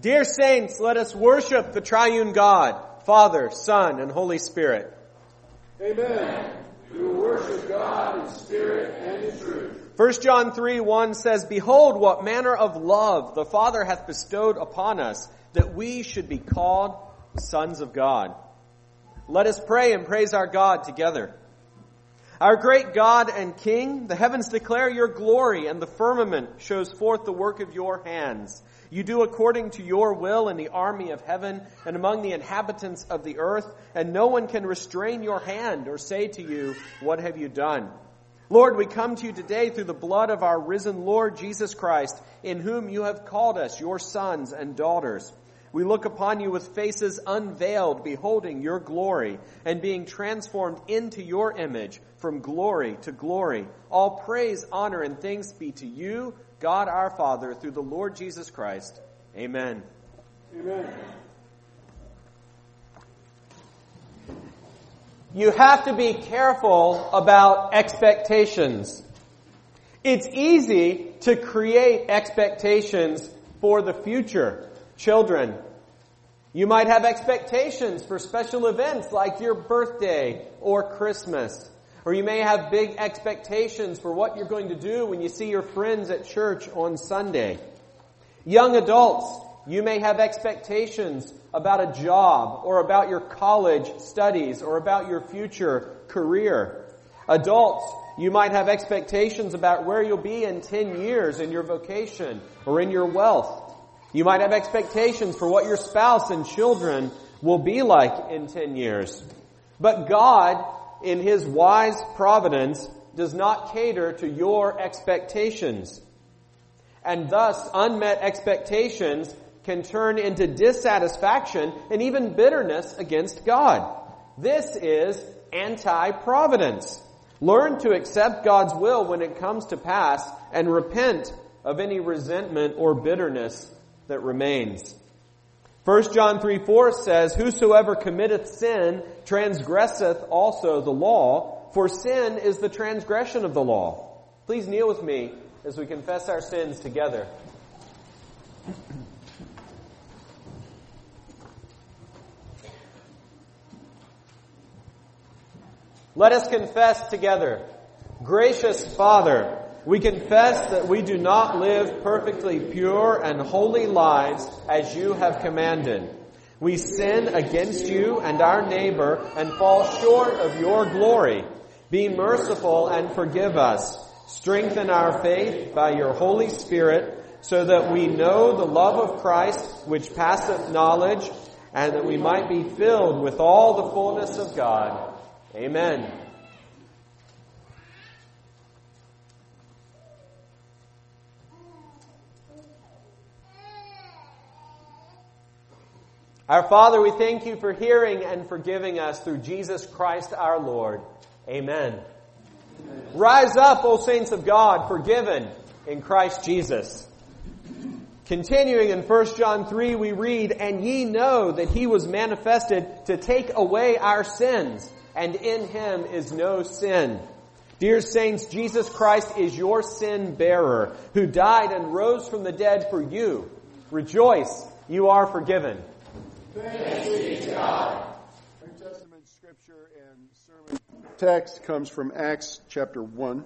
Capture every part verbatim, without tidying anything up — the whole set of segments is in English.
Dear saints, let us worship the triune God, Father, Son, and Holy Spirit. Amen. We will worship God in spirit and in truth. First John three one says, Behold, what manner of love the Father hath bestowed upon us, that we should be called sons of God. Let us pray and praise our God together. Our great God and King, the heavens declare your glory, and the firmament shows forth the work of your hands. You do according to your will in the army of heaven and among the inhabitants of the earth, and no one can restrain your hand or say to you, What have you done? Lord, we come to you today through the blood of our risen Lord Jesus Christ, in whom you have called us your sons and daughters. We look upon you with faces unveiled, beholding your glory, and being transformed into your image from glory to glory. All praise, honor, and thanks be to you, God our Father, through the Lord Jesus Christ. Amen. Amen. You have to be careful about expectations. It's easy to create expectations for the future. Children, you might have expectations for special events like your birthday or Christmas. Or you may have big expectations for what you're going to do when you see your friends at church on Sunday. Young adults, you may have expectations about a job or about your college studies or about your future career. Adults, you might have expectations about where you'll be in ten years in your vocation or in your wealth. You might have expectations for what your spouse and children will be like in ten years. But God, in His wise providence, does not cater to your expectations. And thus, unmet expectations can turn into dissatisfaction and even bitterness against God. This is anti-providence. Learn to accept God's will when it comes to pass and repent of any resentment or bitterness that remains. First John three four says, Whosoever committeth sin transgresseth also the law, for sin is the transgression of the law. Please kneel with me as we confess our sins together. Let us confess together. Gracious Father, we confess that we do not live perfectly pure and holy lives as you have commanded. We sin against you and our neighbor and fall short of your glory. Be merciful and forgive us. Strengthen our faith by your Holy Spirit, so that we know the love of Christ which passeth knowledge, and that we might be filled with all the fullness of God. Amen. Our Father, we thank you for hearing and forgiving us through Jesus Christ our Lord. Amen. Amen. Rise up, O saints of God, forgiven in Christ Jesus. Continuing in First John three, we read, And ye know that He was manifested to take away our sins, and in Him is no sin. Dear saints, Jesus Christ is your sin bearer, who died and rose from the dead for you. Rejoice, you are forgiven. Thanks be to God. New Testament scripture and sermon text comes from Acts chapter one.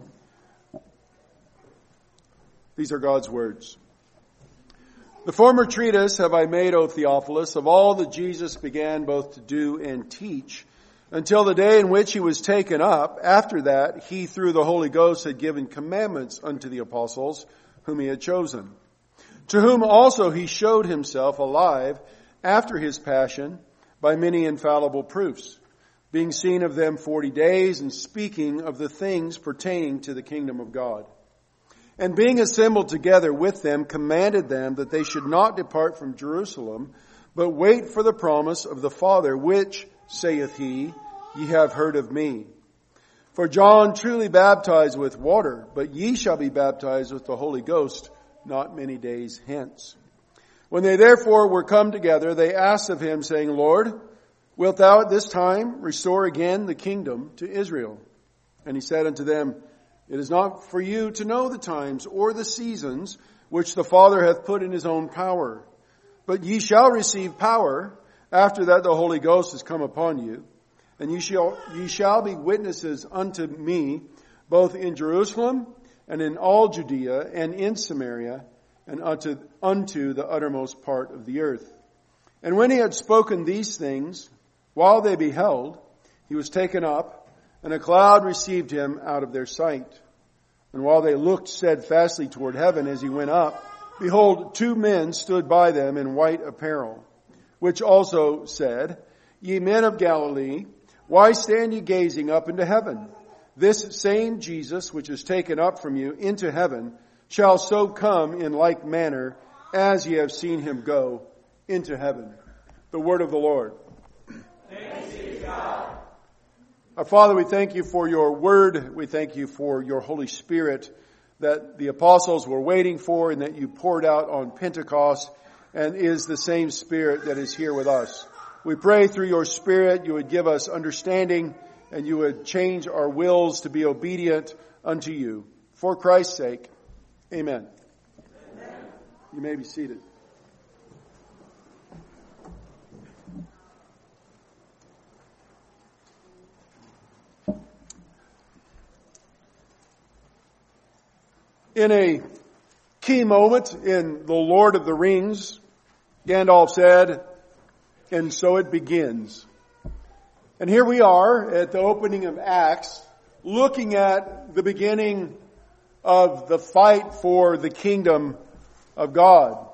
These are God's words. The former treatise have I made, O Theophilus, of all that Jesus began both to do and teach, until the day in which He was taken up. After that, He, through the Holy Ghost, had given commandments unto the apostles, whom He had chosen, to whom also He showed Himself alive after His passion by many infallible proofs, being seen of them forty days, and speaking of the things pertaining to the kingdom of God. And being assembled together with them, commanded them that they should not depart from Jerusalem, but wait for the promise of the Father, which, saith He, ye have heard of me. For John truly baptized with water, but ye shall be baptized with the Holy Ghost not many days hence. When they therefore were come together, they asked of Him, saying, Lord, wilt thou at this time restore again the kingdom to Israel? And He said unto them, It is not for you to know the times or the seasons which the Father hath put in His own power, But ye shall receive power after that the Holy Ghost is come upon you, and ye shall, ye shall be witnesses unto me, both in Jerusalem and in all Judea and in Samaria, and unto, unto the uttermost part of the earth. And when he had spoken these things, while they beheld, he was taken up, and a cloud received him out of their sight. And while they looked steadfastly toward heaven as he went up, behold, two men stood by them in white apparel, which also said, Ye men of Galilee, why stand ye gazing up into heaven? This same Jesus, which is taken up from you into heaven, shall so come in like manner as ye have seen him go into heaven. The word of the Lord. Thanks be to God. Our Father, we thank you for your word. We thank you for your Holy Spirit that the apostles were waiting for and that you poured out on Pentecost, and is the same Spirit that is here with us. We pray through your Spirit you would give us understanding and you would change our wills to be obedient unto you. For Christ's sake, amen. Amen. You may be seated. In a key moment in The Lord of the Rings, Gandalf said, and so it begins. And here we are at the opening of Acts, looking at the beginning of the fight for the kingdom of God.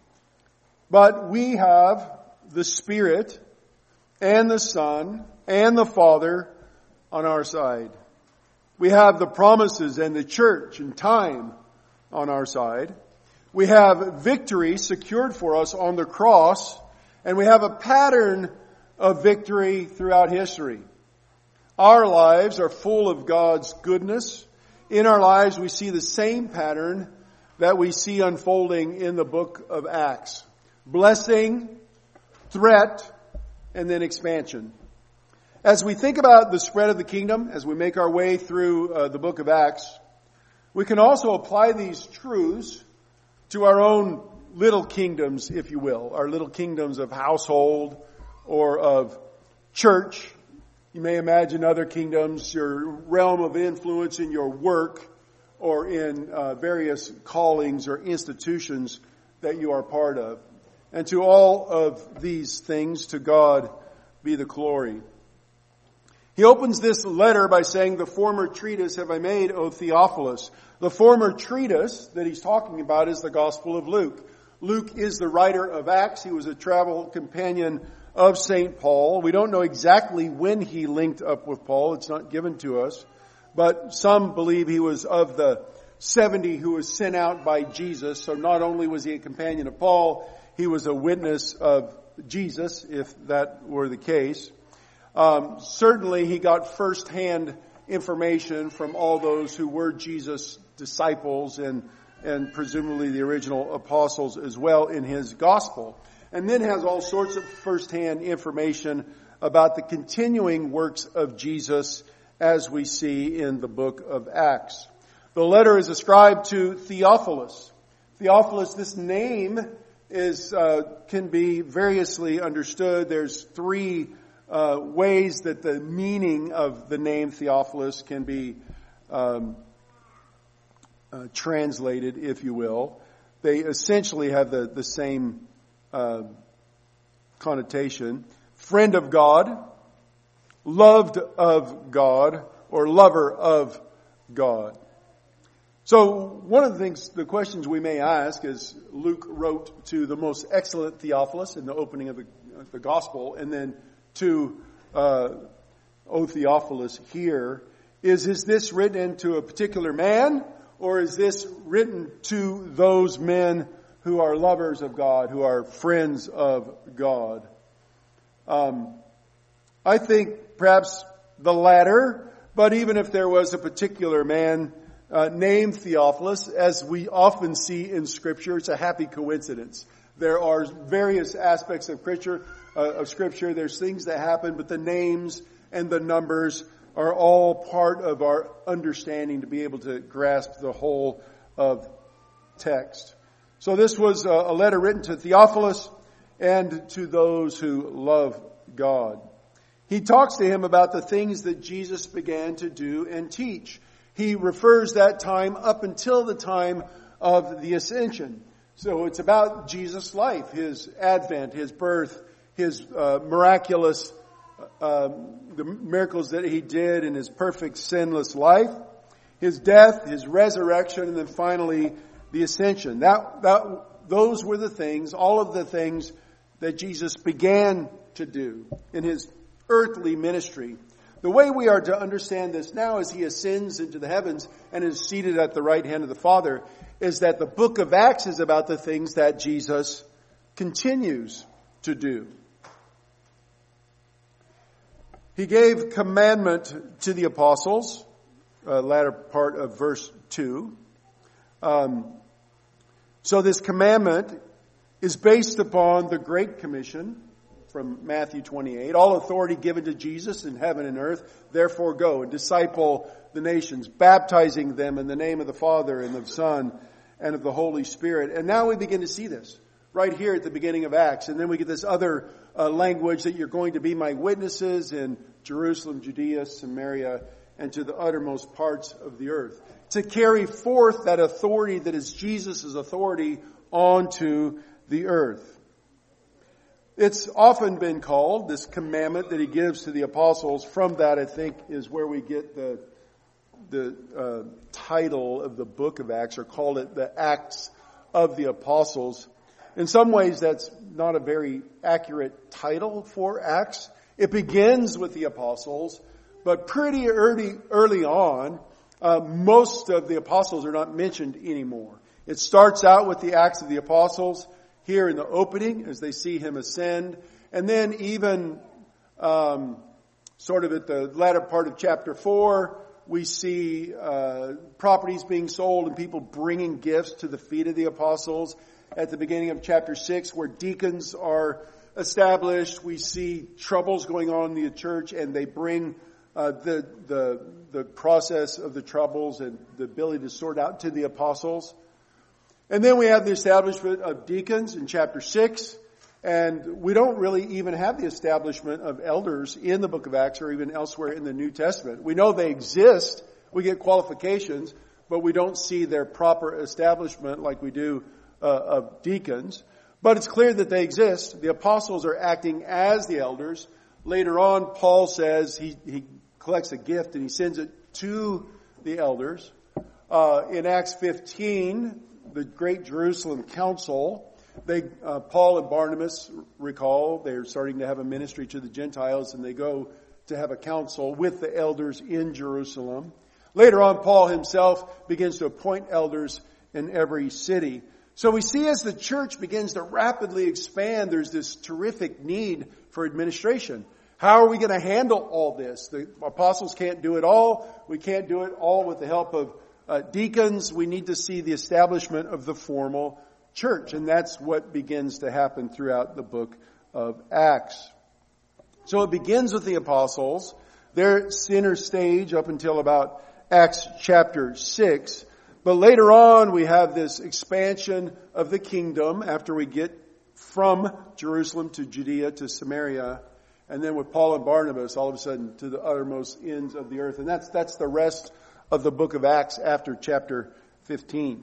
But we have the Spirit and the Son and the Father on our side. We have the promises and the church and time on our side. We have victory secured for us on the cross, and we have a pattern of victory throughout history. Our lives are full of God's goodness. In our lives we see the same pattern that we see unfolding in the book of Acts. Blessing, threat, and then expansion. As we think about the spread of the kingdom, as we make our way through uh, the book of Acts, we can also apply these truths to our own little kingdoms, if you will, our little kingdoms of household or of church. You may imagine other kingdoms, your realm of influence in your work or in uh, various callings or institutions that you are part of. And to all of these things, to God be the glory. He opens this letter by saying, the former treatise have I made, O Theophilus. The former treatise that he's talking about is the Gospel of Luke. Luke is the writer of Acts. He was a travel companion of Saint Paul. We don't know exactly when he linked up with Paul. It's not given to us. But some believe he was of the seventy who was sent out by Jesus. So not only was he a companion of Paul, he was a witness of Jesus, if that were the case. Um, certainly he got first-hand information from all those who were Jesus' disciples and, and presumably the original apostles as well in his gospel. And then has all sorts of first-hand information about the continuing works of Jesus as we see in the book of Acts. The letter is ascribed to Theophilus. Theophilus, this name is uh, can be variously understood. There's three uh, ways that the meaning of the name Theophilus can be um, uh, translated, if you will. They essentially have the, the same uh, connotation. Friend of God, loved of God, or lover of God. So one of the things, the questions we may ask, as Luke wrote to the most excellent Theophilus in the opening of the, of the gospel, and then to uh, O Theophilus here, is, is this written to a particular man, or is this written to those men who are lovers of God, who are friends of God? Um, I think perhaps the latter, but even if there was a particular man Uh, named Theophilus, as we often see in Scripture, it's a happy coincidence. There are various aspects of Scripture, uh, of Scripture. There's things that happen, but the names and the numbers are all part of our understanding to be able to grasp the whole of text. So this was a, a letter written to Theophilus, and to those who love God. He talks to him about the things that Jesus began to do and teach. He refers that time up until the time of the ascension. So it's about Jesus' life, his advent, his birth, his uh, miraculous, uh, the miracles that he did in his perfect sinless life, his death, his resurrection, and then finally the ascension. That, that, those were the things, all of the things that Jesus began to do in his earthly ministry. The way we are to understand this now as he ascends into the heavens and is seated at the right hand of the Father is that the book of Acts is about the things that Jesus continues to do. He gave commandment to the apostles, uh, latter part of verse two. Um, so this commandment is based upon the Great Commission from Matthew twenty-eight. All authority given to Jesus in heaven and earth, therefore go and disciple the nations, baptizing them in the name of the Father and of the Son and of the Holy Spirit. And now we begin to see this right here at the beginning of Acts. And then we get this other uh, language that you're going to be my witnesses in Jerusalem, Judea, Samaria, and to the uttermost parts of the earth. To carry forth that authority that is Jesus' authority onto the earth. It's often been called, this commandment that he gives to the apostles, from that I think is where we get the the uh, title of the book of Acts, or call it the Acts of the Apostles. In some ways that's not a very accurate title for Acts. It begins with the apostles, but pretty early, early on, uh, most of the apostles are not mentioned anymore. It starts out with the Acts of the Apostles, here in the opening as they see him ascend. And then even um, sort of at the latter part of chapter four, we see uh, properties being sold and people bringing gifts to the feet of the apostles. At the beginning of chapter six, where deacons are established, we see troubles going on in the church, and they bring uh, the, the, the process of the troubles and the ability to sort out to the apostles. And then we have the establishment of deacons in chapter six, and we don't really even have the establishment of elders in the book of Acts or even elsewhere in the New Testament. We know they exist, we get qualifications, but we don't see their proper establishment like we do uh, of deacons. But it's clear that they exist. The apostles are acting as the elders. Later on, Paul says he, he collects a gift and he sends it to the elders. Uh, in Acts fifteen, the Great Jerusalem Council, they, uh, Paul and Barnabas, recall, they're starting to have a ministry to the Gentiles, and they go to have a council with the elders in Jerusalem. Later on, Paul himself begins to appoint elders in every city. So we see as the church begins to rapidly expand, there's this terrific need for administration. How are we going to handle all this? The apostles can't do it all. We can't do it all with the help of Uh, deacons. We need to see the establishment of the formal church. And that's what begins to happen throughout the book of Acts. So it begins with the apostles. Their center stage up until about Acts chapter six. But later on we have this expansion of the kingdom after we get from Jerusalem to Judea to Samaria. And then with Paul and Barnabas, all of a sudden to the uttermost ends of the earth. And that's, that's the rest of the book of Acts after chapter fifteen.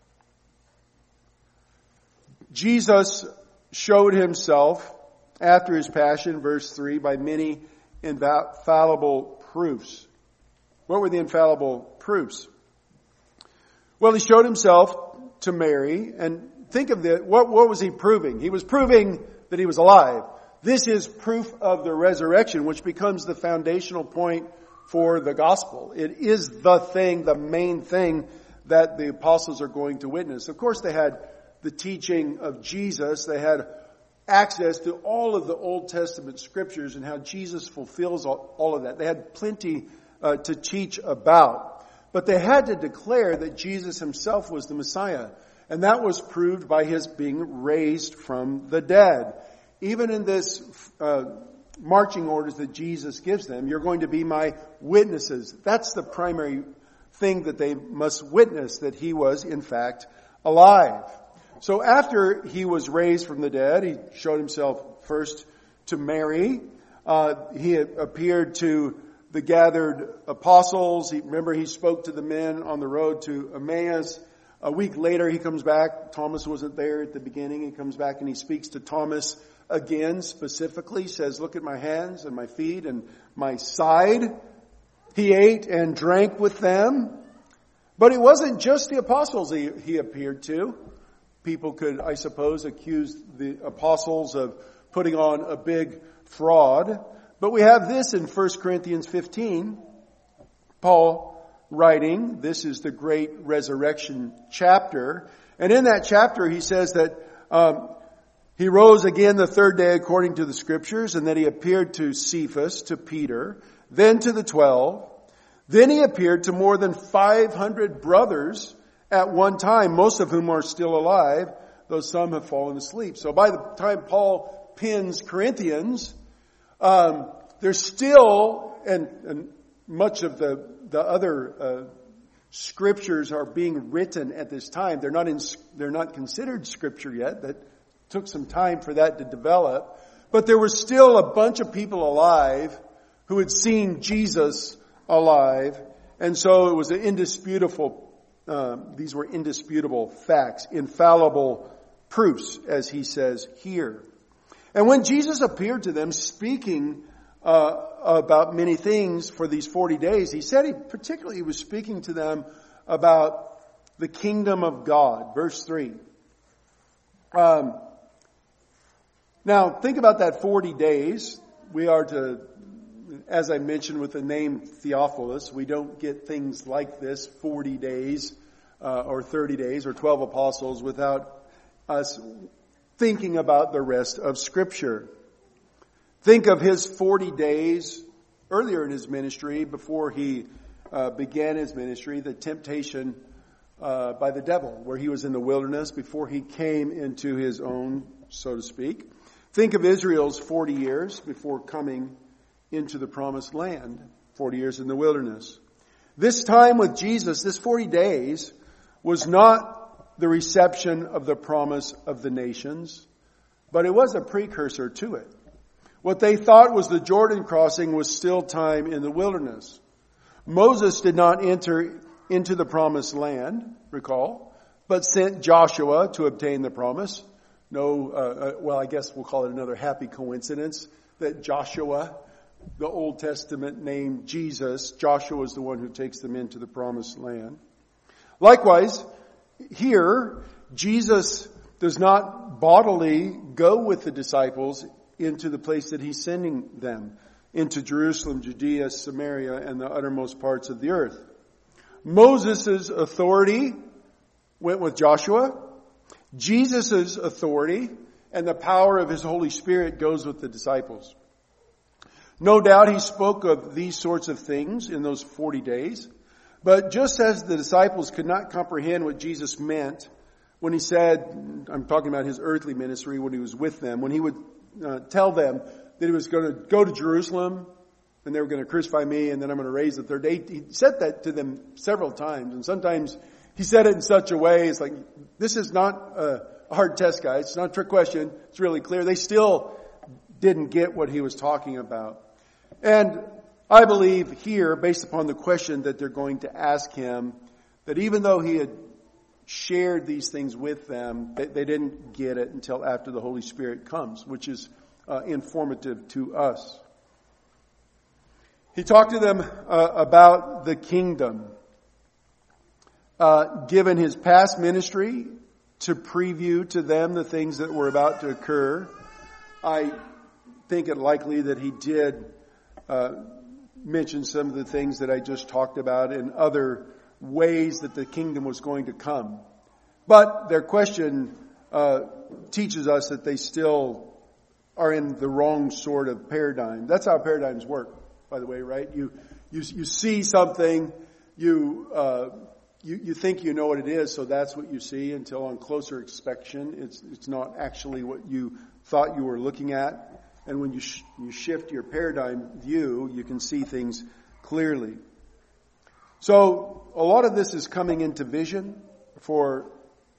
Jesus showed himself after his passion, verse three, by many infallible proofs. What were the infallible proofs? Well, he showed himself to Mary, and think of it, what, what was he proving? He was proving that he was alive. This is proof of the resurrection, which becomes the foundational point for the gospel. It is the thing, the main thing that the apostles are going to witness. Of course, they had the teaching of Jesus. They had access to all of the Old Testament scriptures and how Jesus fulfills all, all of that. They had plenty uh, to teach about. But they had to declare that Jesus himself was the Messiah. And that was proved by his being raised from the dead. Even in this uh, marching orders that Jesus gives them, you're going to be my witnesses. That's the primary thing that they must witness, that he was in fact alive. So after he was raised from the dead, he showed himself first to Mary. Uh, he appeared to the gathered apostles. He, remember, he spoke to the men on the road to Emmaus. A week later, he comes back. Thomas wasn't there at the beginning. He comes back and he speaks to Thomas again, specifically. He says, look at my hands and my feet and my side. He ate and drank with them. But it wasn't just the apostles he, he appeared to. People could, I suppose, accuse the apostles of putting on a big fraud. But we have this in First Corinthians fifteen. Paul writing, this is the great resurrection chapter. And in that chapter he says that um, he rose again the third day according to the scriptures, and that he appeared to Cephas, to Peter, then to the twelve. Then he appeared to more than five hundred brothers at one time, most of whom are still alive, though some have fallen asleep. So by the time Paul pens Corinthians, um, there's still, and, and much of the, the other uh, scriptures are being written at this time. They're not in, they're not considered scripture yet. That took some time for that to develop. But there was still a bunch of people alive who had seen Jesus alive. And so it was an indisputable Um, these were indisputable facts, infallible proofs, as he says here. And when Jesus appeared to them speaking uh, about many things for these forty days, he said he particularly was speaking to them about the kingdom of God. Verse three. Um, now, think about that forty days. We are to, as I mentioned with the name Theophilus, we don't get things like this, forty days uh, or thirty days or twelve apostles, without us thinking about the rest of Scripture. Think of his forty days earlier in his ministry, before he uh, began his ministry, the temptation uh, by the devil, where he was in the wilderness before he came into his own, so to speak. Think of Israel's forty years before coming into the promised land, forty years in the wilderness. This time with Jesus, this forty days, was not the reception of the promise of the nations, but it was a precursor to it. What they thought was the Jordan crossing was still time in the wilderness. Moses did not enter into the promised land, recall, but sent Joshua to obtain the promise. No, uh, uh, well, I guess we'll call it another happy coincidence that Joshua, the Old Testament name Jesus, Joshua is the one who takes them into the promised land. Likewise, here, Jesus does not bodily go with the disciples into the place that he's sending them, into Jerusalem, Judea, Samaria, and the uttermost parts of the earth. Moses' authority went with Joshua. Jesus' authority and the power of his Holy Spirit goes with the disciples. No doubt he spoke of these sorts of things in those forty days. But just as the disciples could not comprehend what Jesus meant when he said, I'm talking about his earthly ministry when he was with them, when he would uh, tell them that he was going to go to Jerusalem and they were going to crucify me and then I'm going to raise the third day. He said that to them several times, and sometimes he said it in such a way, it's like, this is not a hard test, guys. It's not a trick question. It's really clear. They still didn't get what he was talking about. And I believe here, based upon the question that they're going to ask him, that even though he had shared these things with them, they, they didn't get it until after the Holy Spirit comes, which is uh, informative to us. He talked to them uh, about the kingdom, uh, given his past ministry to preview to them the things that were about to occur. I think it likely that he did uh, mention some of the things that I just talked about in other ways that the kingdom was going to come. But their question uh, teaches us that they still are in the wrong sort of paradigm. That's how paradigms work, by the way, right? You you, you see something, you, uh, you you think you know what it is, so that's what you see, until on closer inspection, it's it's not actually what you thought you were looking at. And when you sh- you shift your paradigm view, you can see things clearly. So a lot of this is coming into vision for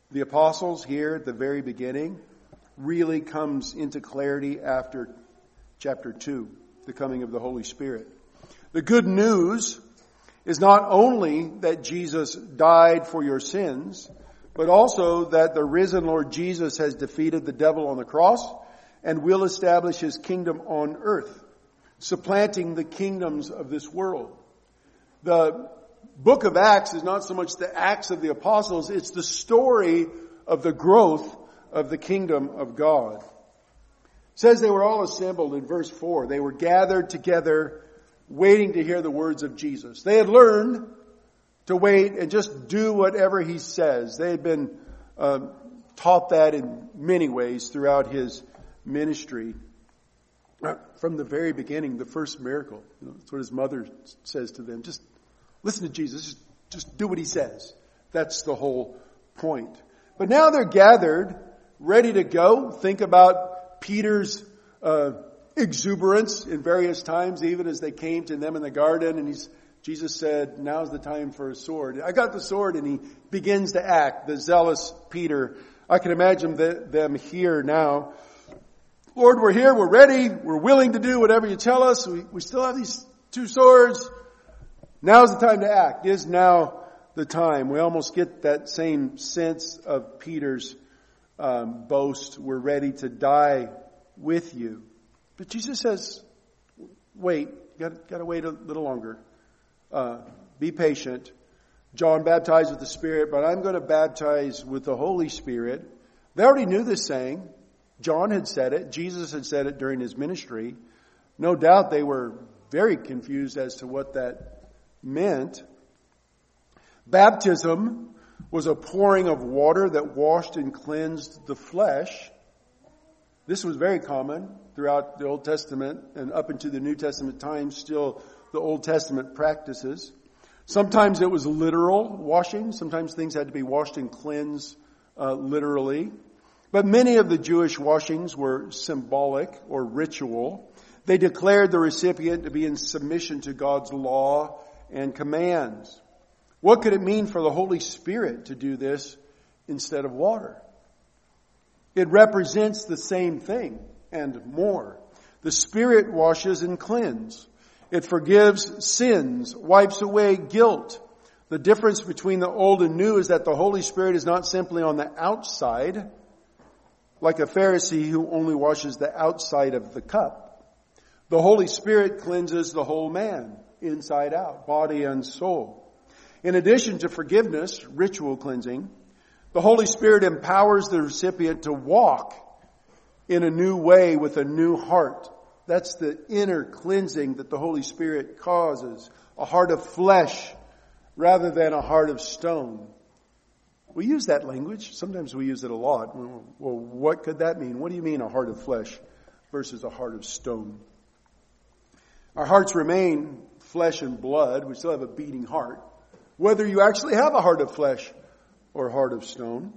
The apostles here at the very beginning really comes into clarity after chapter two, the coming of the Holy Spirit. The good news is not only that Jesus died for your sins, but also that the risen Lord Jesus has defeated the devil on the cross and will establish his kingdom on earth, supplanting the kingdoms of this world. The book of Acts is not so much the Acts of the apostles, it's the story of the growth of the kingdom of God. It says they were all assembled in verse four. They were gathered together waiting to hear the words of Jesus. They had learned to wait and just do whatever he says. They had been uh, taught that in many ways throughout his ministry. From the very beginning, the first miracle, you know, that's what his mother says to them. Just listen to Jesus. Just, just do what he says. That's the whole point. But now they're gathered, ready to go. Think about Peter's uh, exuberance in various times, even as they came to them in the garden, and he's, Jesus said, now's the time for a sword. I got the sword, and he begins to act, the zealous Peter. I can imagine the, them here now. Lord, we're here, we're ready, we're willing to do whatever you tell us. We, we still have these two swords. Now's the time to act. Is now the time. We almost get that same sense of Peter's um, boast. We're ready to die with you. But Jesus says, wait, got, got to wait a little longer. Uh, be patient. John baptized with the Spirit, but I'm going to baptize with the Holy Spirit. They already knew this saying. John had said it. Jesus had said it during his ministry. No doubt they were very confused as to what that meant. Baptism was a pouring of water that washed and cleansed the flesh. This was very common throughout the Old Testament and up into the New Testament times, still the Old Testament practices. Sometimes it was literal washing. Sometimes things had to be washed and cleansed uh, literally. But many of the Jewish washings were symbolic or ritual. They declared the recipient to be in submission to God's law and commands. What could it mean for the Holy Spirit to do this instead of water? It represents the same thing and more. The Spirit washes and cleanses. It forgives sins, wipes away guilt. The difference between the old and new is that the Holy Spirit is not simply on the outside, like a Pharisee who only washes the outside of the cup. The Holy Spirit cleanses the whole man, inside out, body and soul. In addition to forgiveness, ritual cleansing, the Holy Spirit empowers the recipient to walk in a new way with a new heart. That's the inner cleansing that the Holy Spirit causes. A heart of flesh rather than a heart of stone. We use that language. Sometimes we use it a lot. Well, what could that mean? What do you mean a heart of flesh versus a heart of stone? Our hearts remain flesh and blood. We still have a beating heart. Whether you actually have a heart of flesh or a heart of stone.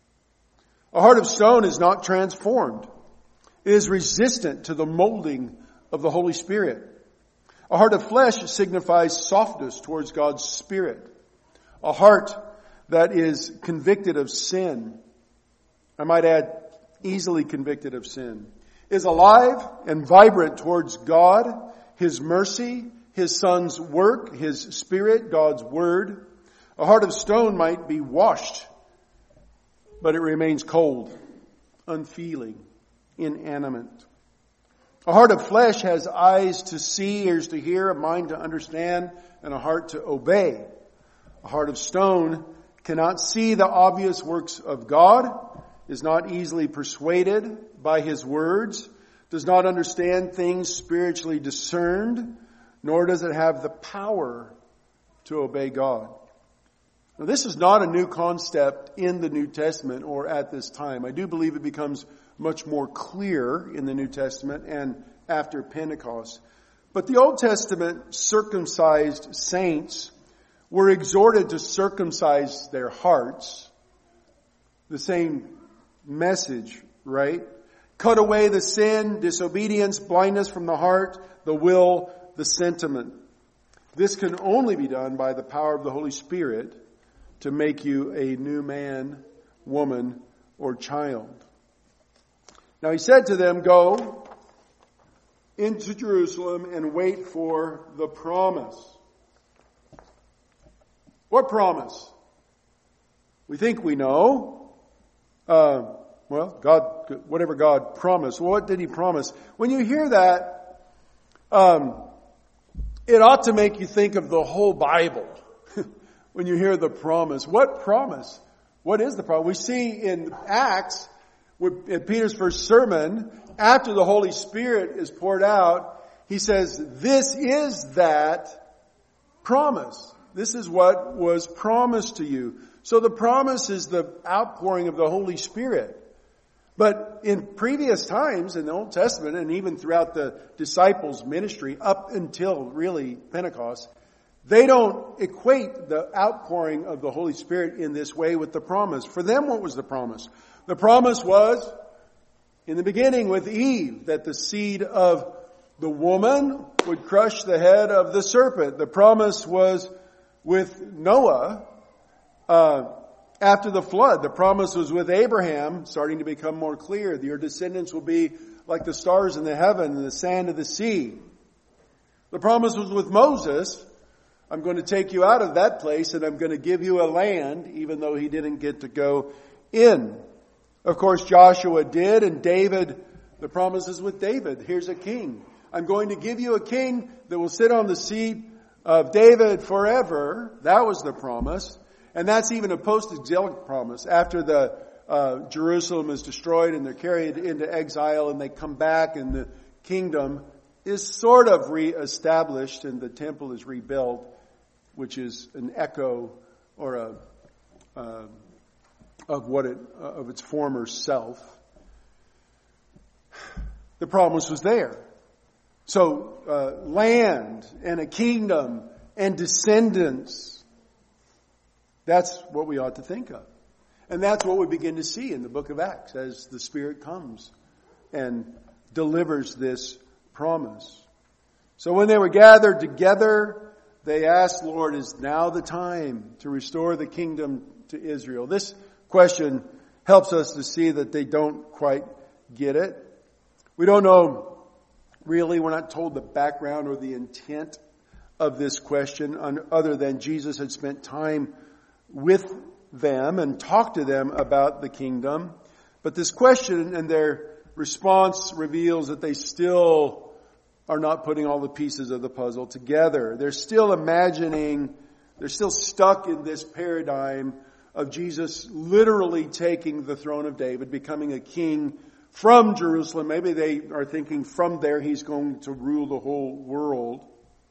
A heart of stone is not transformed. It is resistant to the molding of the Holy Spirit. A heart of flesh signifies softness towards God's Spirit. A heart that is convicted of sin, I might add, easily convicted of sin, is alive and vibrant towards God, His mercy, His Son's work, His Spirit, God's Word. A heart of stone might be washed, but it remains cold, unfeeling, inanimate. A heart of flesh has eyes to see, ears to hear, a mind to understand, and a heart to obey. A heart of stone cannot see the obvious works of God, is not easily persuaded by His words, does not understand things spiritually discerned, nor does it have the power to obey God. Now, this is not a new concept in the New Testament or at this time. I do believe it becomes much more clear in the New Testament and after Pentecost. But the Old Testament circumcised saints were exhorted to circumcise their hearts. The same message, right? Cut away the sin, disobedience, blindness from the heart, the will, the sentiment. This can only be done by the power of the Holy Spirit to make you a new man woman, or child. Now he said to them, go into Jerusalem and wait for the promise. What promise? We think we know. Uh, well, God, whatever God promised. Well, what did He promise? When you hear that, um, it ought to make you think of the whole Bible. When you hear the promise, what promise? What is the promise? We see in Acts, in Peter's first sermon, after the Holy Spirit is poured out, he says, this is that promise. This is what was promised to you. So the promise is the outpouring of the Holy Spirit. But in previous times, in the Old Testament, and even throughout the disciples' ministry, up until really Pentecost, they don't equate the outpouring of the Holy Spirit in this way with the promise. For them, what was the promise? The promise was, in the beginning with Eve, that the seed of the woman would crush the head of the serpent. The promise was with Noah, uh, after the flood. The promise was with Abraham, starting to become more clear. Your descendants will be like the stars in the heaven and the sand of the sea. The promise was with Moses. I'm going to take you out of that place and I'm going to give you a land, even though he didn't get to go in. Of course, Joshua did, and David, the promise is with David. Here's a king. I'm going to give you a king that will sit on the seat of David forever. That was the promise. And that's even a post-exilic promise. After the uh, Jerusalem is destroyed and they're carried into exile and they come back and the kingdom is sort of reestablished and the temple is rebuilt, which is an echo or a uh, of what it uh, of its former self. The promise was there. So uh, land and a kingdom and descendants. That's what we ought to think of. And that's what we begin to see in the book of Acts as the Spirit comes and delivers this promise. So when they were gathered together, they asked, Lord, is now the time to restore the kingdom to Israel? This question helps us to see that they don't quite get it. We don't know really, we're not told the background or the intent of this question other than Jesus had spent time with them and talked to them about the kingdom. But this question and their response reveals that they still are not putting all the pieces of the puzzle together. They're still imagining, they're still stuck in this paradigm of Jesus literally taking the throne of David, becoming a king from Jerusalem. Maybe they are thinking from there he's going to rule the whole world.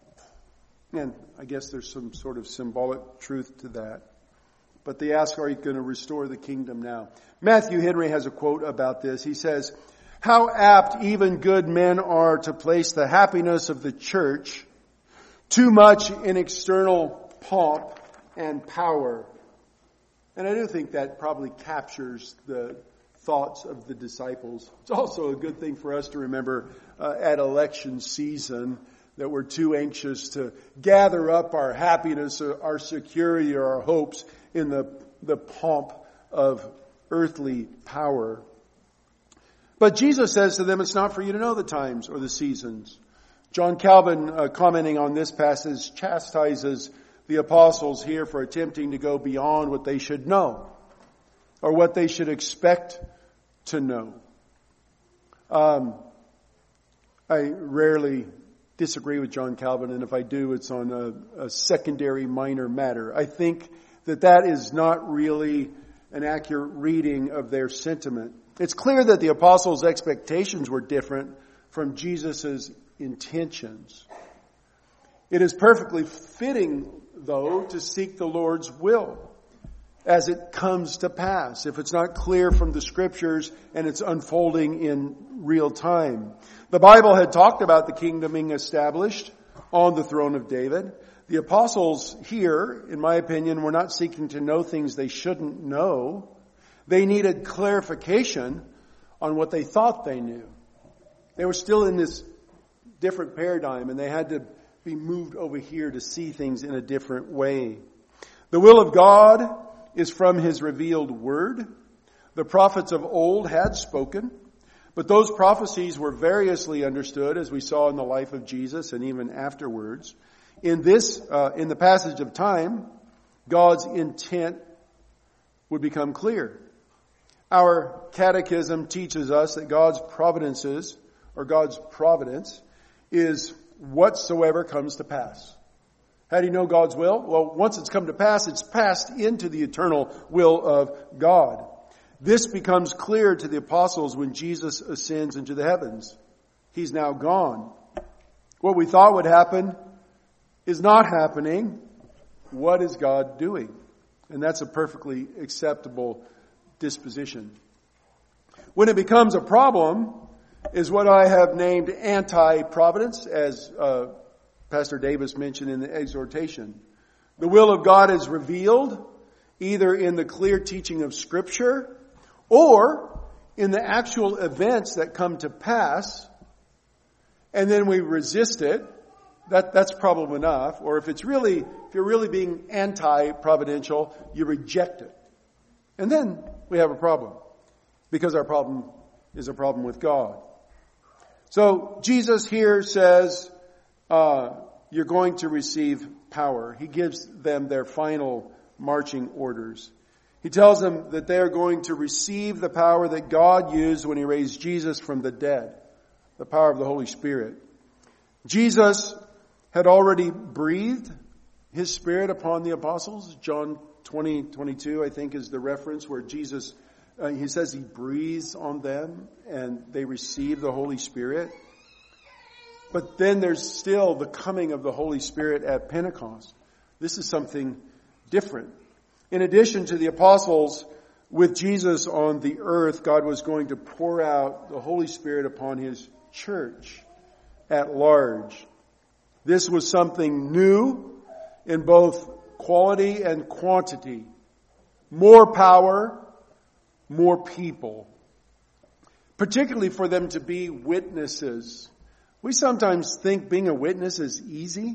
And I guess there's some sort of symbolic truth to that. But they ask, are you going to restore the kingdom now? Matthew Henry has a quote about this. He says, how apt even good men are to place the happiness of the church too much in external pomp and power. And I do think that probably captures the thoughts of the disciples. It's also a good thing for us to remember uh, at election season that we're too anxious to gather up our happiness, our security, or our hopes in the, the pomp of earthly power. But Jesus says to them, it's not for you to know the times or the seasons. John Calvin, uh, commenting on this passage, chastises the apostles here for attempting to go beyond what they should know or what they should expect to know. Um, I rarely disagree with John Calvin, and if I do, it's on a, a secondary minor matter. I think that that is not really an accurate reading of their sentiment. It's clear that the apostles' expectations were different from Jesus' intentions. It is perfectly fitting, though, to seek the Lord's will as it comes to pass, if it's not clear from the Scriptures and it's unfolding in real time. The Bible had talked about the kingdom being established on the throne of David. The apostles here, in my opinion, were not seeking to know things they shouldn't know. They needed clarification on what they thought they knew. They were still in this different paradigm, and they had to be moved over here to see things in a different way. The will of God is from His revealed Word. The prophets of old had spoken, but those prophecies were variously understood, as we saw in the life of Jesus and even afterwards. In this, uh, in the passage of time, God's intent would become clear. Our catechism teaches us that God's providences, or God's providence, is whatsoever comes to pass. How do you know God's will? Well, once it's come to pass, it's passed into the eternal will of God. This becomes clear to the apostles when Jesus ascends into the heavens. He's now gone. What we thought would happen is not happening. What is God doing? And that's a perfectly acceptable disposition. When it becomes a problem is what I have named anti-providence, as uh, Pastor Davis mentioned in the exhortation. The will of God is revealed either in the clear teaching of Scripture or in the actual events that come to pass, and then we resist it. That, that's problem enough. Or if it's really, if you're really being anti-providential, you reject it. And then we have a problem. Because our problem is a problem with God. So Jesus here says, uh, you're going to receive power. He gives them their final marching orders. He tells them that they are going to receive the power that God used when He raised Jesus from the dead. The power of the Holy Spirit. Jesus had already breathed His Spirit upon the apostles. John twenty, twenty-two, I think, is the reference where Jesus, uh, He says He breathes on them and they receive the Holy Spirit. But then there's still the coming of the Holy Spirit at Pentecost. This is something different. In addition to the apostles, with Jesus on the earth, God was going to pour out the Holy Spirit upon His church at large. This was something new in both quality and quantity. More power, more people. Particularly for them to be witnesses. We sometimes think being a witness is easy.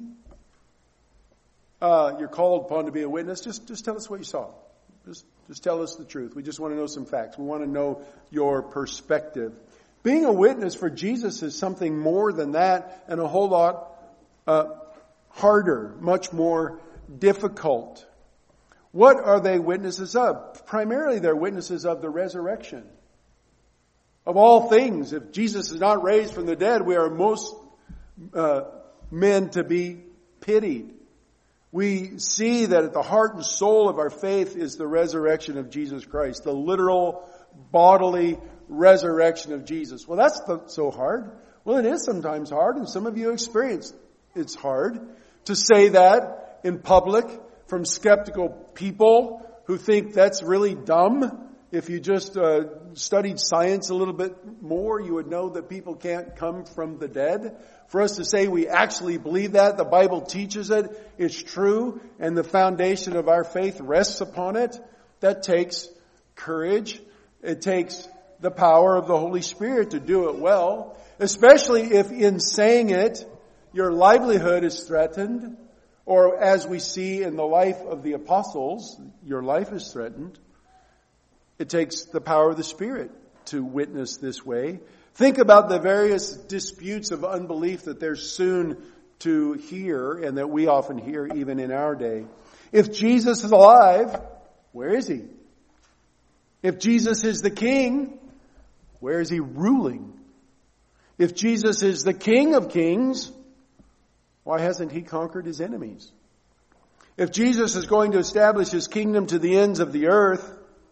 Uh, you're called upon to be a witness. Just, just tell us what you saw. Just, just tell us the truth. We just want to know some facts. We want to know your perspective. Being a witness for Jesus is something more than that, and a whole lot uh, harder, much more difficult. What are they witnesses of? Primarily, they're witnesses of the resurrection. Of all things, if Jesus is not raised from the dead, we are most uh, men to be pitied. We see that at the heart and soul of our faith is the resurrection of Jesus Christ, the literal bodily resurrection of Jesus. Well, that's the, so hard. Well, it is sometimes hard, and some of you experience it's hard to say that in public from skeptical people who think that's really dumb. If you just uh, studied science a little bit more, you would know that people can't come from the dead. For us to say we actually believe that, the Bible teaches it, it's true, and the foundation of our faith rests upon it, that takes courage. It takes the power of the Holy Spirit to do it well, especially if in saying it, your livelihood is threatened, or as we see in the life of the apostles, your life is threatened. It takes the power of the Spirit to witness this way. Think about the various disputes of unbelief that they're soon to hear, and that we often hear even in our day. If Jesus is alive, where is He? If Jesus is the King, where is He ruling? If Jesus is the King of kings, why hasn't He conquered His enemies? If Jesus is going to establish His kingdom to the ends of the earth,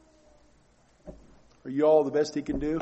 are you all the best He can do?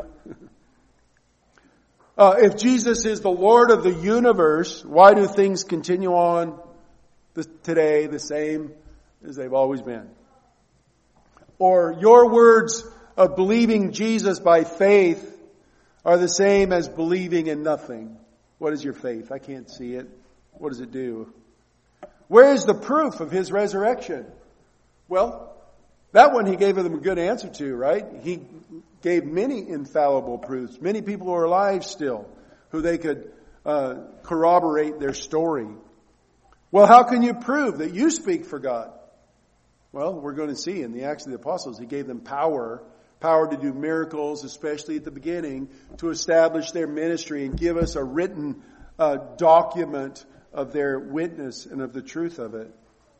uh, if Jesus is the Lord of the universe, why do things continue on the, today the same as they've always been? Or your words of believing Jesus by faith are the same as believing in nothing. What is your faith? I can't see it. What does it do? Where is the proof of His resurrection? Well, that one He gave them a good answer to, right? He gave many infallible proofs. Many people who are alive still, who they could uh, corroborate their story. Well, how can you prove that you speak for God? Well, we're going to see in the Acts of the Apostles, He gave them power power to do miracles, especially at the beginning, to establish their ministry and give us a written uh, document of their witness and of the truth of it.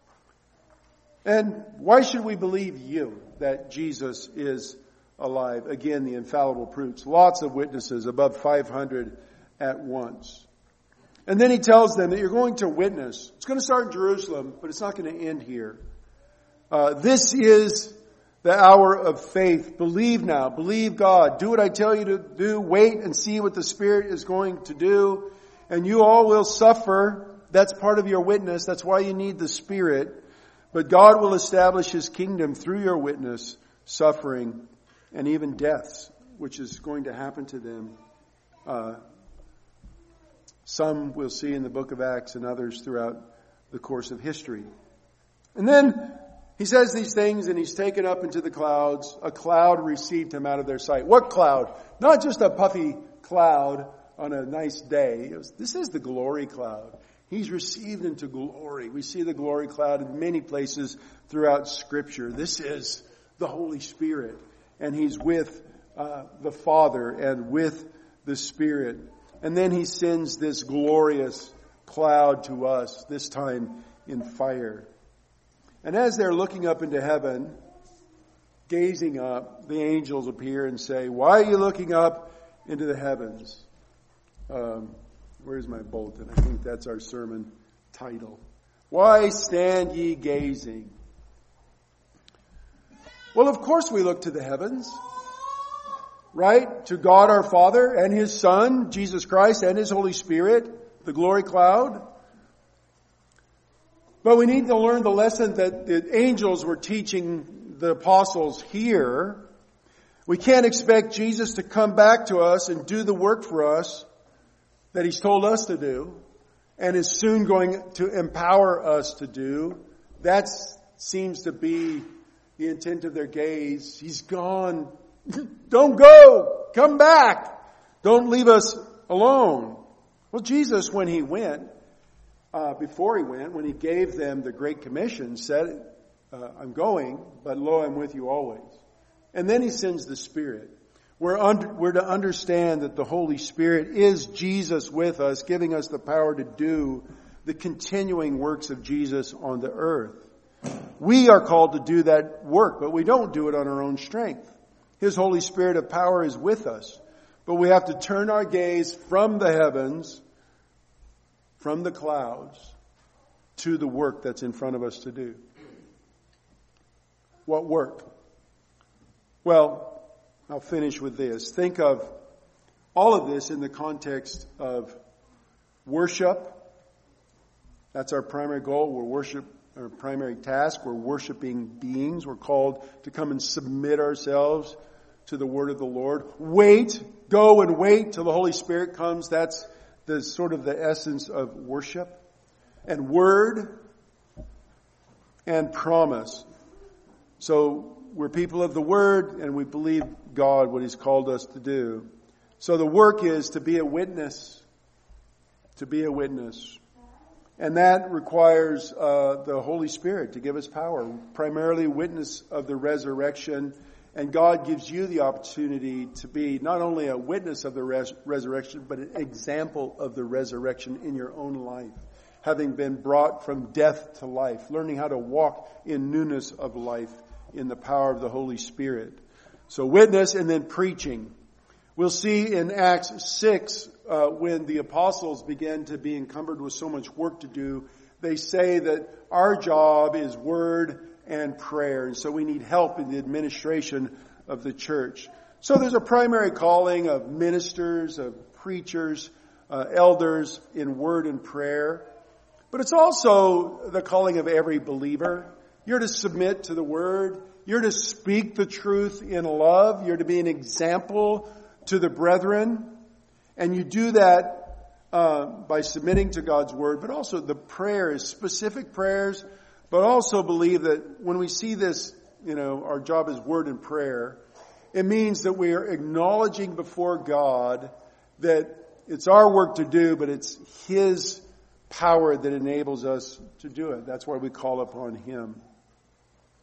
And why should we believe you that Jesus is alive? Again, the infallible proofs. Lots of witnesses, above five hundred at once. And then he tells them that you're going to witness. It's going to start in Jerusalem, but it's not going to end here. Uh, this is the hour of faith. Believe now. Believe God. Do what I tell you to do. Wait and see what the Spirit is going to do. And you all will suffer. That's part of your witness. That's why you need the Spirit. But God will establish His kingdom through your witness, suffering, and even deaths, which is going to happen to them. Uh, some we'll see in the book of Acts and others throughout the course of history. And then he says these things and he's taken up into the clouds. A cloud received him out of their sight. What cloud? Not just a puffy cloud on a nice day. It was, this is the glory cloud. He's received into glory. We see the glory cloud in many places throughout Scripture. This is the Holy Spirit. And He's with uh, the Father and with the Spirit. And then He sends this glorious cloud to us, this time in fire. And as they're looking up into heaven, gazing up, the angels appear and say, "Why are you looking up into the heavens?" Um, where's my bulletin? I think that's our sermon title. "Why stand ye gazing?" Well, of course we look to the heavens, right? To God our Father and His Son, Jesus Christ, and His Holy Spirit, the glory cloud. But we need to learn the lesson that the angels were teaching the apostles here. We can't expect Jesus to come back to us and do the work for us that He's told us to do and is soon going to empower us to do. That seems to be the intent of their gaze. He's gone. Don't go. Come back. Don't leave us alone. Well, Jesus, when He went, uh, before He went, when He gave them the Great Commission, said, uh, I'm going, but lo, I'm with you always. And then He sends the Spirit. We're, under, we're to understand that the Holy Spirit is Jesus with us, giving us the power to do the continuing works of Jesus on the earth. We are called to do that work, but we don't do it on our own strength. His Holy Spirit of power is with us. But we have to turn our gaze from the heavens, from the clouds, to the work that's in front of us to do. What work? Well, I'll finish with this. Think of all of this in the context of worship. That's our primary goal. We're worship, our primary task. We're worshiping beings. We're called to come and submit ourselves to the word of the Lord. Wait, go and wait till the Holy Spirit comes. That's the sort of the essence of worship. And word and promise. So we're people of the Word, and we believe God, what He's called us to do. So the work is to be a witness. To be a witness. And that requires uh, the Holy Spirit to give us power. Primarily witness of the resurrection. And God gives you the opportunity to be not only a witness of the res- resurrection, but an example of the resurrection in your own life. Having been brought from death to life. Learning how to walk in newness of life. In the power of the Holy Spirit. So witness and then preaching. We'll see in Acts six, uh, when the apostles began to be encumbered with so much work to do, they say that our job is word and prayer. And so we need help in the administration of the church. So there's a primary calling of ministers, of preachers, uh, elders in word and prayer. But it's also the calling of every believer. You're to submit to the Word. You're to speak the truth in love. You're to be an example to the brethren. And you do that uh, by submitting to God's Word. But also the prayers, specific prayers. But also believe that when we see this, you know, our job is word and prayer. It means that we are acknowledging before God that it's our work to do, but it's His power that enables us to do it. That's why we call upon Him.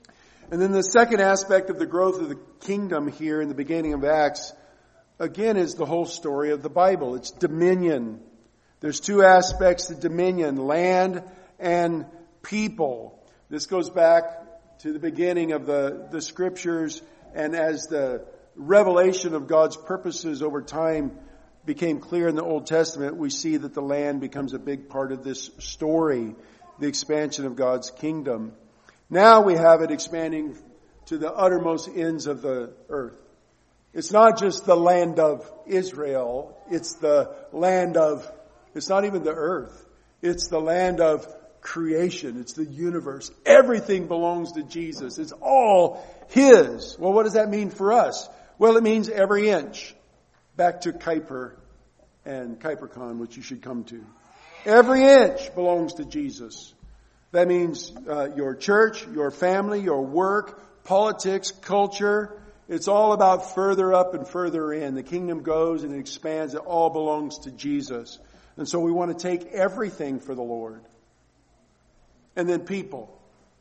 And then the second aspect of the growth of the kingdom here in the beginning of Acts, again, is the whole story of the Bible. It's dominion. There's two aspects to dominion, land and people. This goes back to the beginning of the, the scriptures, and as the revelation of God's purposes over time became clear in the Old Testament, we see that the land becomes a big part of this story, the expansion of God's kingdom. Now we have it expanding to the uttermost ends of the earth. It's not just the land of Israel, it's the land of, it's not even the earth, it's the land of creation, it's the universe. Everything belongs to Jesus. It's all His. Well, what does that mean for us? Well, it means every inch. Back to Kuiper and KuiperCon, which you should come to. Every inch belongs to Jesus. That means uh, your church, your family, your work, politics, culture. It's all about further up and further in. The kingdom goes and it expands. It all belongs to Jesus. And so we want to take everything for the Lord. And then people.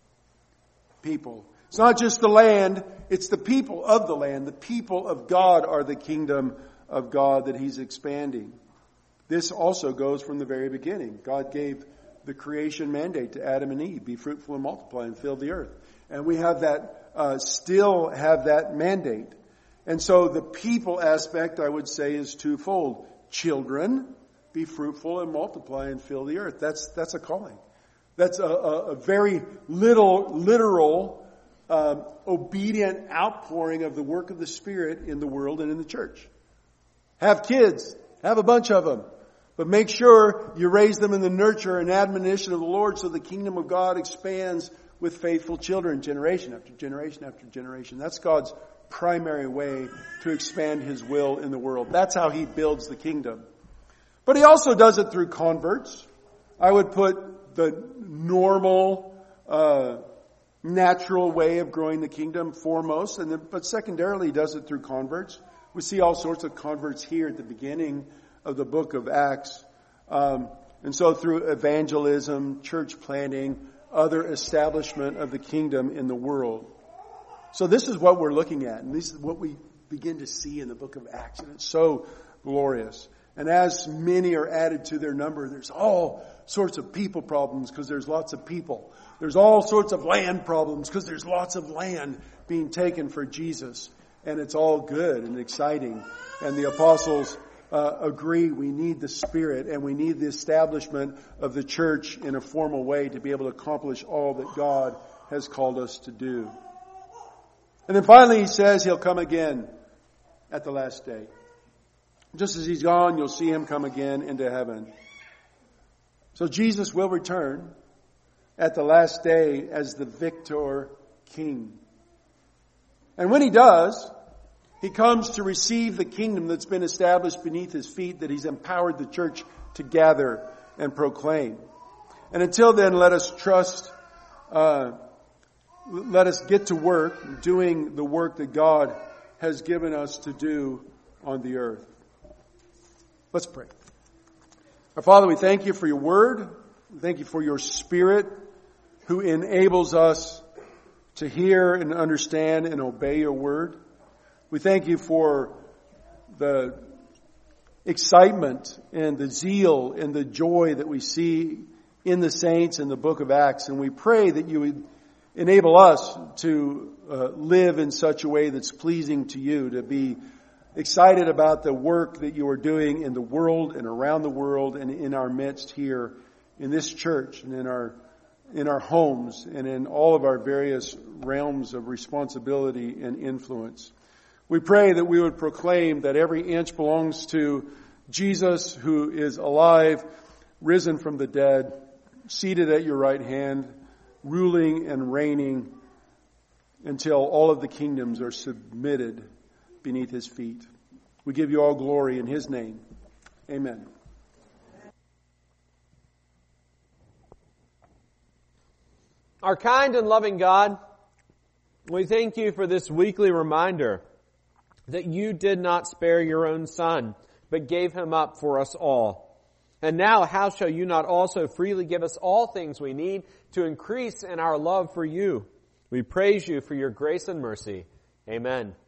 People. It's not just the land, it's the people of the land. The people of God are the kingdom of God that He's expanding. This also goes from the very beginning. God gave the creation mandate to Adam and Eve, be fruitful and multiply and fill the earth. And we have that, uh, still have that mandate. And so the people aspect, I would say, is twofold. Children, be fruitful and multiply and fill the earth. That's, that's a calling. That's a, a, a very little, literal, um, obedient outpouring of the work of the Spirit in the world and in the church. Have kids. Have a bunch of them. But make sure you raise them in the nurture and admonition of the Lord so the kingdom of God expands with faithful children, generation after generation after generation. That's God's primary way to expand His will in the world. That's how He builds the kingdom. But He also does it through converts. I would put the normal, uh, natural way of growing the kingdom foremost, and then, but secondarily He does it through converts. We see all sorts of converts here at the beginning of the book of Acts. Um, and so through evangelism, church planting, other establishment of the kingdom in the world. So this is what we're looking at, and this is what we begin to see in the book of Acts, and it's so glorious. And as many are added to their number, there's all sorts of people problems because there's lots of people. There's all sorts of land problems because there's lots of land being taken for Jesus. And it's all good and exciting. And the apostles uh, agree we need the Spirit and we need the establishment of the church in a formal way to be able to accomplish all that God has called us to do. And then finally He says He'll come again at the last day. Just as He's gone, you'll see Him come again into heaven. So Jesus will return at the last day as the victor king. And when He does, He comes to receive the kingdom that's been established beneath His feet, that He's empowered the church to gather and proclaim. And until then, let us trust, uh, let us get to work doing the work that God has given us to do on the earth. Let's pray. Our Father, we thank You for Your word. We thank You for Your Spirit who enables us to hear and understand and obey Your word. We thank You for the excitement and the zeal and the joy that we see in the saints in the book of Acts. And we pray that You would enable us to uh, live in such a way that's pleasing to You, to be excited about the work that You are doing in the world and around the world and in our midst here in this church and in our in our homes and in all of our various realms of responsibility and influence. We pray that we would proclaim that every inch belongs to Jesus, who is alive, risen from the dead, seated at Your right hand, ruling and reigning until all of the kingdoms are submitted beneath His feet. We give You all glory in His name. Amen. Our kind and loving God, we thank You for this weekly reminder that You did not spare Your own Son, but gave Him up for us all. And now, how shall You not also freely give us all things we need to increase in our love for You? We praise you for your grace and mercy. Amen.